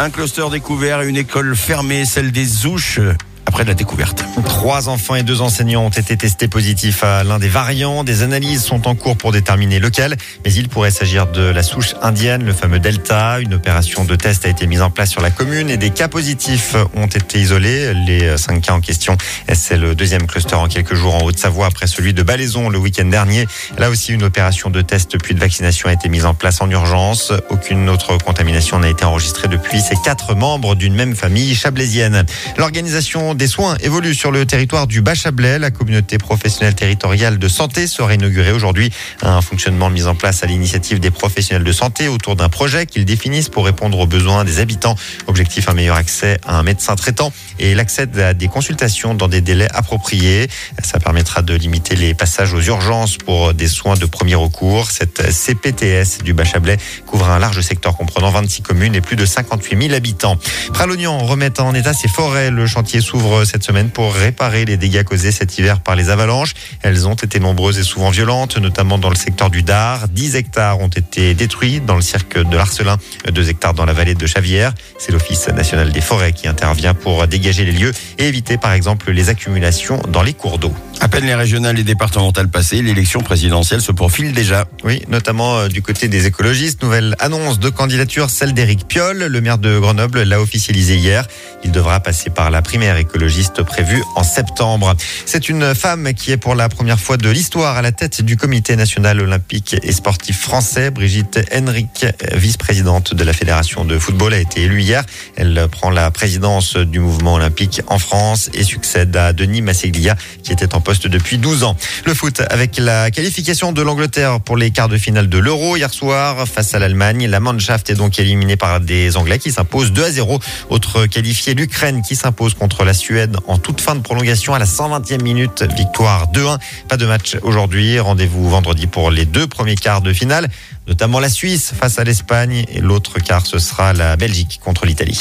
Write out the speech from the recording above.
Un cluster découvert et une école fermée, celle des Ouches, après la découverte. 3 enfants et 2 enseignants ont été testés positifs à l'un des variants. Des analyses sont en cours pour déterminer lequel, mais il pourrait s'agir de la souche indienne, le fameux Delta. Une opération de test a été mise en place sur la commune et des cas positifs ont été isolés. Les 5 cas en question, c'est le deuxième cluster en quelques jours en Haute-Savoie après celui de Ballaison le week-end dernier. Là aussi, une opération de test puis de vaccination a été mise en place en urgence. Aucune autre contamination n'a été enregistrée depuis ces 4 membres d'une même famille chablaisienne. L'organisation des soins évolue sur le territoire du Bas-Chablais. La communauté professionnelle territoriale de santé sera inaugurée aujourd'hui. Un fonctionnement mis en place à l'initiative des professionnels de santé autour d'un projet qu'ils définissent pour répondre aux besoins des habitants. Objectif, un meilleur accès à un médecin traitant et l'accès à des consultations dans des délais appropriés. Ça permettra de limiter les passages aux urgences pour des soins de premier recours. Cette CPTS du Bas-Chablais couvre un large secteur comprenant 26 communes et plus de 58 000 habitants. Pralognan remet en état ses forêts. Le chantier s'ouvre cette semaine pour réparer les dégâts causés cet hiver par les avalanches. Elles ont été nombreuses et souvent violentes, notamment dans le secteur du Dard. 10 hectares ont été détruits dans le cirque de l'Arcelin, 2 hectares dans la vallée de Chavières. C'est l'Office national des forêts qui intervient pour dégager les lieux et éviter par exemple les accumulations dans les cours d'eau. À peine les régionales et départementales passées, l'élection présidentielle se profile déjà. Oui, notamment du côté des écologistes. Nouvelle annonce de candidature, celle d'Éric Piolle. Le maire de Grenoble l'a officialisé hier. Il devra passer par la primaire écologiste prévue en septembre. C'est une femme qui est pour la première fois de l'histoire à la tête du Comité national olympique et sportif français. Brigitte Henrique, vice-présidente de la Fédération de football, a été élue hier. Elle prend la présidence du mouvement olympique en France et succède à Denis Masseglia qui était en poste depuis 12 ans. Le foot avec la qualification de l'Angleterre pour les quarts de finale de l'Euro hier soir face à l'Allemagne. La Mannschaft est donc éliminée par des Anglais qui s'imposent 2-0. Autre qualifié, l'Ukraine qui s'impose contre la Suède en toute fin de prolongation à la 120e minute. Victoire 2-1. Pas de match aujourd'hui. Rendez-vous vendredi pour les 2 premiers quarts de finale, notamment la Suisse face à l'Espagne et l'autre quart ce sera la Belgique contre l'Italie.